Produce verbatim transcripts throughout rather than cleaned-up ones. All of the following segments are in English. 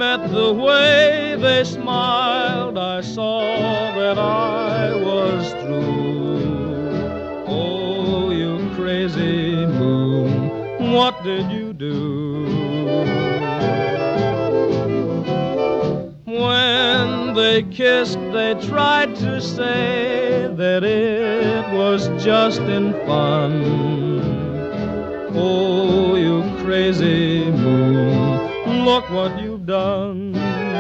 At the way they smiled, I saw that I was through. Oh, you crazy moon, what did you do? When they kissed, they tried to say that it was just in fun. Oh, you crazy moon, look what you've done.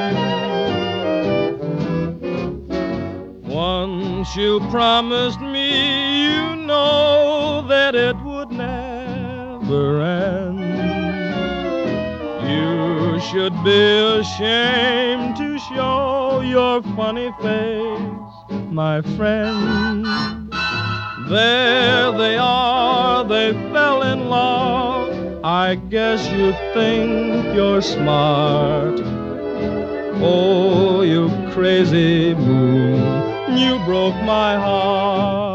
Once you promised me, you know that it would never end. You should be ashamed to show your funny face, my friend. There they are, they fell in love. I guess you think you're smart. Oh, you crazy moon, you broke my heart.